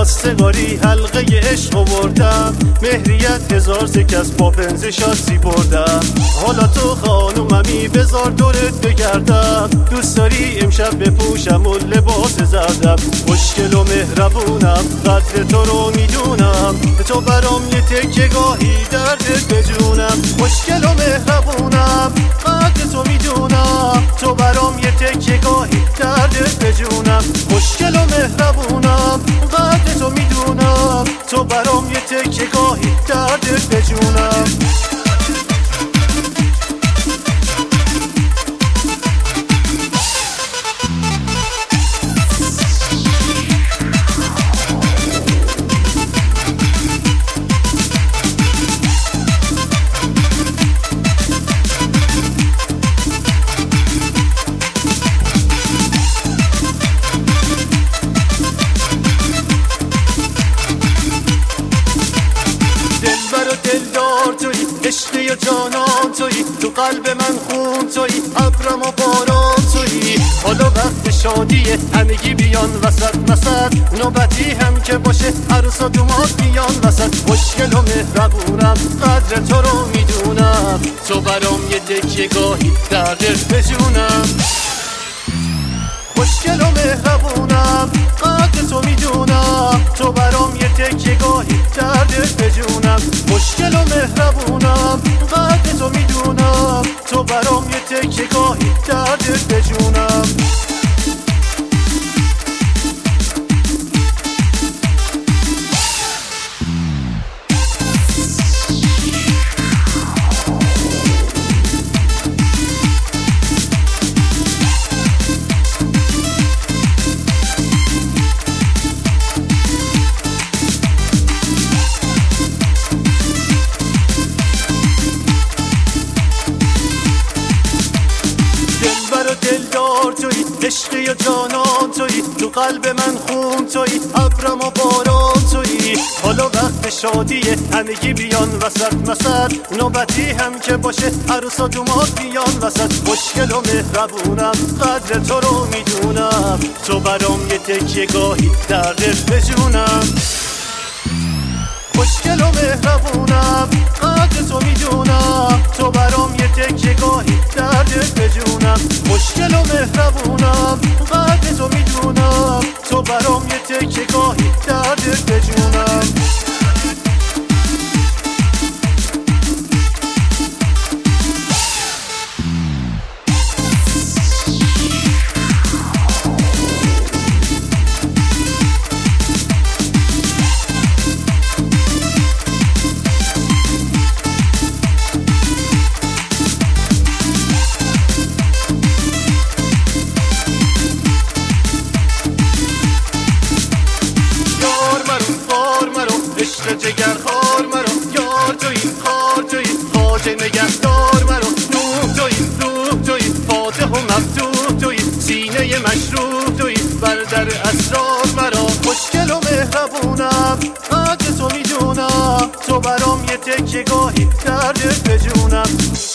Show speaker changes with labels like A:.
A: رستگاری حلقه عشق آوردم، مهریت هزار سکس با بنز شاسی بردم. حالا تو خانوممی بذار دورت بگردم، دوست داری امشب بپوشم و لباس زردم. خوشگل و مهربونم قدر تو رو میدونم، تو برام یه تکه گاهی دردت بجونم. خوشگل و مهربونم قدر تو میدونم، تو برام یه تکه گاهی دردت بجونم. خوشگل و مهربونم قدر تو میدونم، تو برام یه تکه گاهی دردت بجونم. عشقی و جانان تویی، تو قلب من خون تویی، ابرم و باران تویی. حالا وقت شادیه همگی بیان وسط وسط، نوبتی هم که باشه عروس و دوماد بیان وسط. خوشگل و مهربونم قدر تو رو میدونم، تو برام یه تکیه گاهی دردت بجونم. خوشگل و مهربونم قدر تو میدونم، تو برام یه تکیه گاهی دردت بجونم. خوشگل و مهربونم قدر تو میدونم، تو برام یه تکیه گاهی دردت بجونم. دلدار تویی، عشقی و جانان تویی، تو قلب من خون تویی، ابرم و باران تویی. حالا وقت شادیه همگی بیان وسط وسط، نوبتی هم که باشه عروس و دوماد بیان وسط. خوشگل و مهربونم قدر تو رو میدونم، تو برام یه تکیه گاهی دردت بجونم. خوشگل و مهربونم قدر تو میدونم، تو برام یه تکیه گاهی دردت بجونم. خوشگل و مهربونم قدر تو میدونم، تو برام یه تکیه گاهی دردت بجونم. عشق جگر خار مرا، یار تویی خار تویی، خواجه نگهدار مرا. روح تویی روح تویی، فاتح و مفتوح تویی، سینه مشروح تویی، بر در اسرار مرا. خوشگل و مهربونم قدر تو میدونم، تو برام یه تکیه گاهی دردت بجونم.